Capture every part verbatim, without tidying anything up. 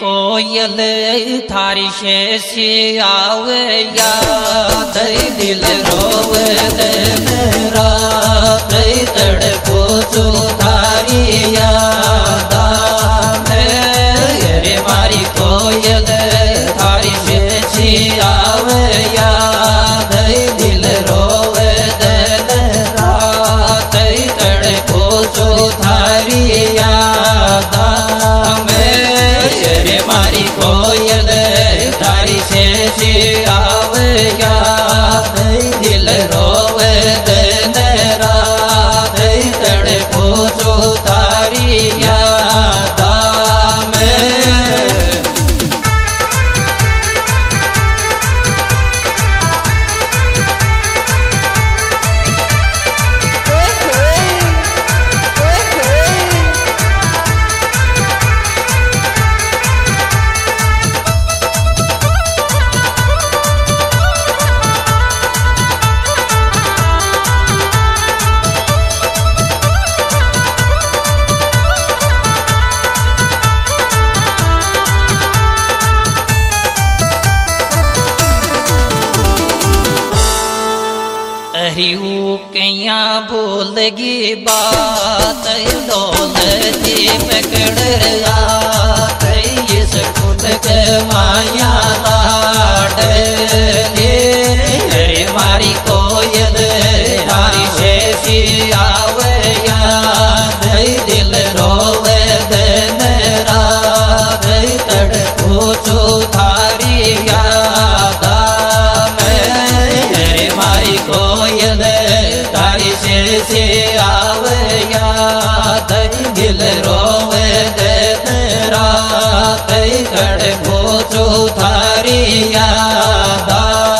कोयल थारी शेषी आवे याद दिल रोवे दिन रात तड़को जो थारी याद रे मारी कोयल थारी शेषी आवे याद दिल रोवे दिन रात तड़को जो थारी याद मारी कोयल तारी शेषी आवे याद दिल रोवे दिन रात तड़को जो तारी याद हरिऊ कैया बोलगी बात डोल जी पकड़ आत इस कुल के माया लाड रे मारी कोयल तारी शेषी आवे याद दिल रोवे दिन रात तड़को जो थारी याद मारी कोयल तारी शेषी आवे याद दिल रोवे दिन रात तड़को जो थारी याद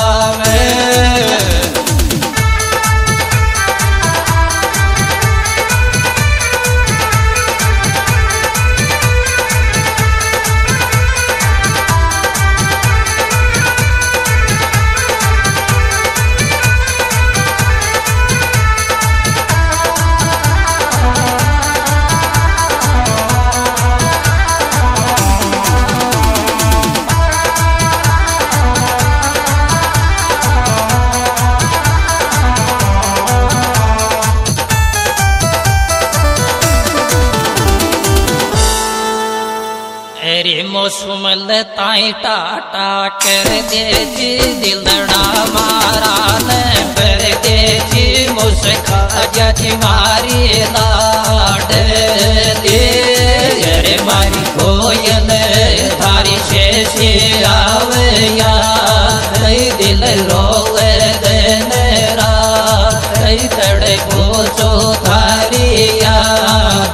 रे मौसम लताई टाटा कर दे जी दिलड़ा मारा न कर दे जी मुस्का जी मारी लाड दे रे मारी कोयल थारी शेषी आवे याद दिल रोवे दिन रात तड़को जो थारी याद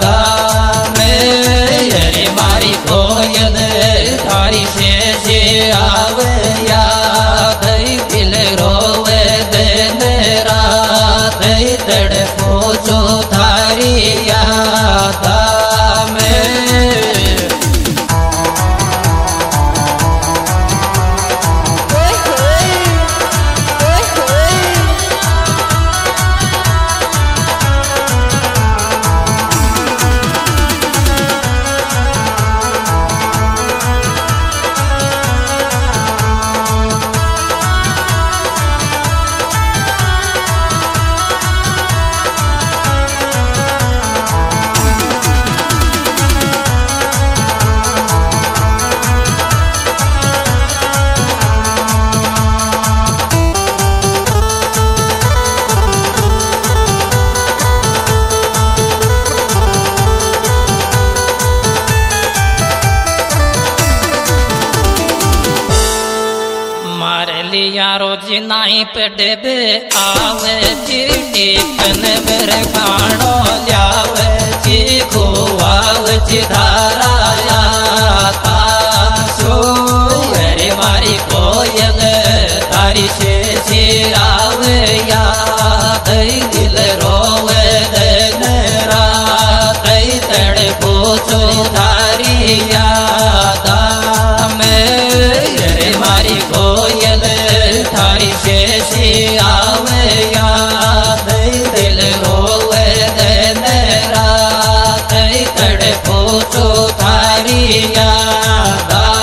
मारी कोयल थारी शेषी आवे याद दिल रोवे दिन रात तड़को जो थारी याद रोज नाई पे डेबे आवे जी पन मेर खाणो लियावे जी खुआव जी धारा याता सो रे मारी कोयल तारी शेषी आवे याद दिल रोवे दिन रात तड़को जो थारी याद रे मारी कोयल थारी शेषी आवे याद दिल रोवे दिन रात तड़को जो थारी याद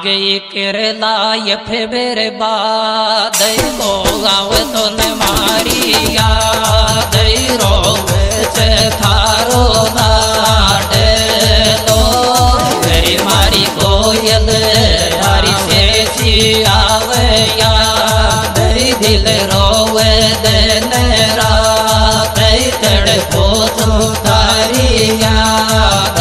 गई केरला ये फिर बाद को गाँव तो न मारी याद रोवे थारो नाड लो मेरी मारी कोयल तारी से आवे याद दिल रोवे दिन रात तड़पो तो तारी याद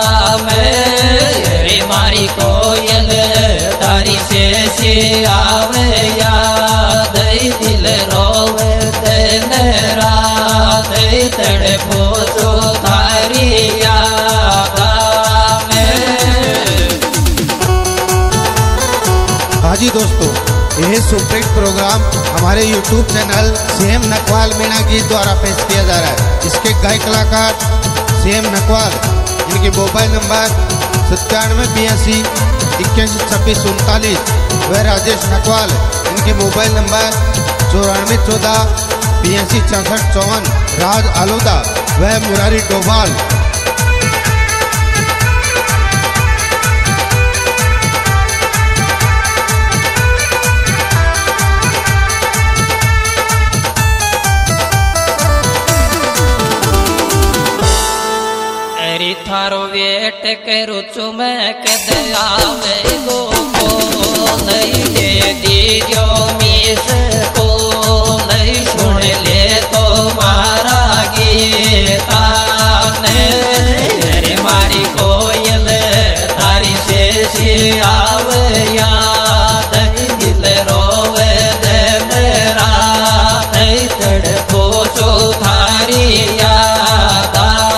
मेरी मारी कोयल तारी से आवे याद दिल रोवे दिन रात तड़पो तो तारी याद में। हाँ जी दोस्तों, यह सुपरहिट प्रोग्राम हमारे YouTube channel CM Nakwal Meena गीत द्वारा पेश किया जा रहा है। इसके गायक कलाकार सीएम नकवाल, इनके मोबाइल नंबर सत्तानवे बयासी इक्यासी छब्बीस उनतालीस। वह राजेश नकवाल, इनके मोबाइल नंबर चौरानवे चौदह बयासी चौंसठ चौवन। राज आलोदा, वह मुरारी डोभाल। थारो वेट करू चुमक दयावे गो को नहीं दे दीजो मीस को नहीं सुन ले तो मारा गीता ने मारी कोयल तारी से आवे याद दिल रोवे दिन रात तड़पो सो थारी याद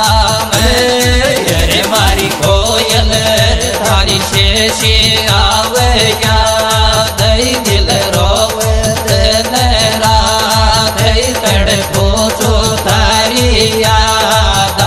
मारी कोयल तारी से आवे याद दिल रोवे दिन रात तड़पो सो तारी याद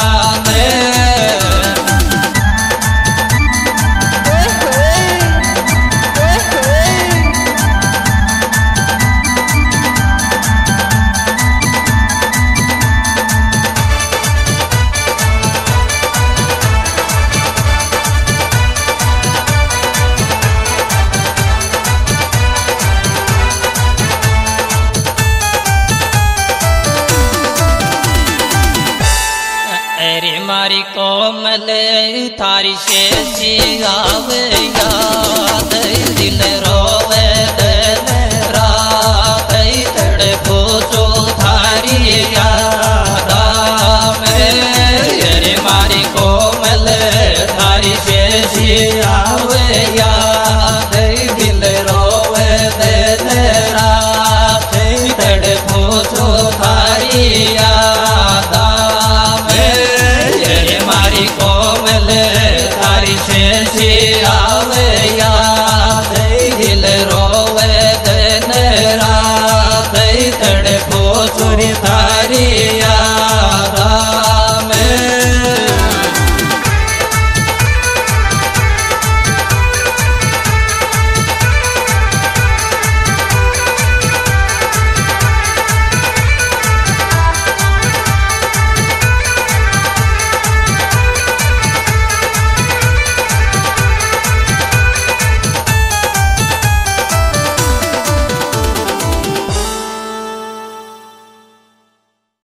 मारी कोमल थारी से आवे याद दिल रोवे दिन रात तड़पो सो थारी याद मेरे मारी कोमल थारी से आवे याद दिल रोवे दिन रात तड़पो सो थारी याद मारी कोमल तारी से आवे याद दिल रोवे दिन रात तड़पो सुर थारी